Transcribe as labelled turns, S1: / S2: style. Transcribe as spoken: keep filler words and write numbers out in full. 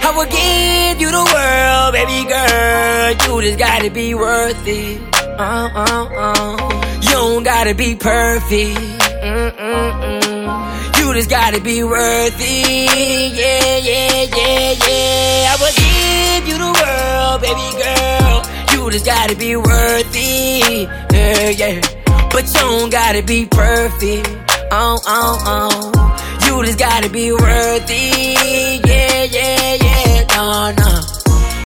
S1: I will give you the world, baby girl. You just gotta be worth it. Uh, uh, uh. You don't gotta be perfect. Mm-mm-mm. You just gotta be worth it. Yeah, yeah, yeah, yeah. I will give you the world, baby girl. You just gotta be worth it. Yeah, yeah. But you don't gotta be perfect. Oh, oh, oh. You just gotta be worth it. Yeah, yeah, yeah. No, no.